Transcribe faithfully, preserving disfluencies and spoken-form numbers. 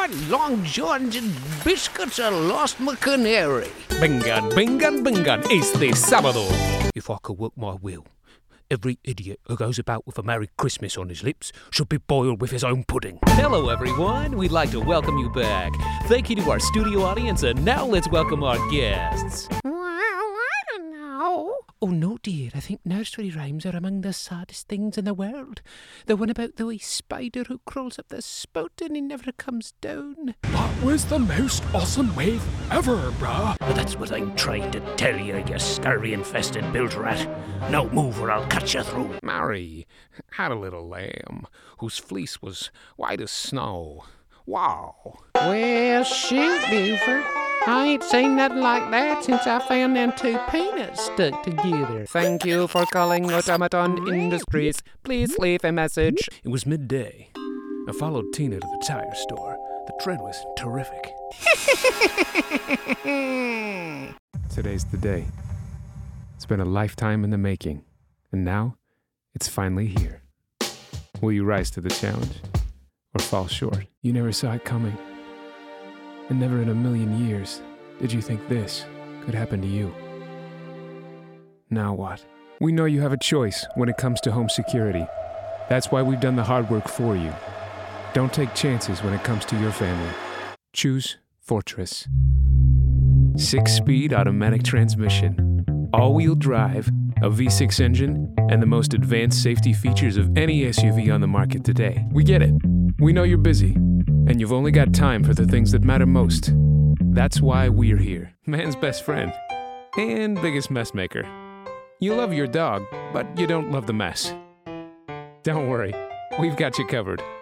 what? Long Johns and biscuits are lost my canary. Bingan, bingan, bingan, it's the sábado. If I could work my will, every idiot who goes about with a Merry Christmas on his lips should be boiled with his own pudding. Hello, everyone. We'd like to welcome you back. Thank you to our studio audience, and now let's welcome our guests. Well, I don't know. Oh, no, dear. I think nursery rhymes are among the saddest things in the world. The one about the wee spider who crawls up the spout and he never comes down. That was the most awesome wave ever, bruh. But that's what I'm trying to tell you, you scurvy-infested bilge rat. Now move or I'll cut you through. Mary had a little lamb whose fleece was white as snow. Wow. Well, shoot, Buford. I ain't seen nothing like that since I found them two peanuts stuck together. Thank you for calling Automaton Industries. Please leave a message. It was midday. I followed Tina to the tire store. The tread was terrific. Today's the day. It's been a lifetime in the making, and now it's finally here. Will you rise to the challenge or fall short? You never saw it coming. And never in a million years did you think this could happen to you. Now what? We know you have a choice when it comes to home security. That's why we've done the hard work for you. Don't take chances when it comes to your family. Choose Fortress. Six-speed automatic transmission, all-wheel drive, a V six engine, and the most advanced safety features of any S U V on the market today. We get it. We know you're busy, and you've only got time for the things that matter most. That's why we're here. Man's best friend. And biggest mess maker. You love your dog, but you don't love the mess. Don't worry, we've got you covered.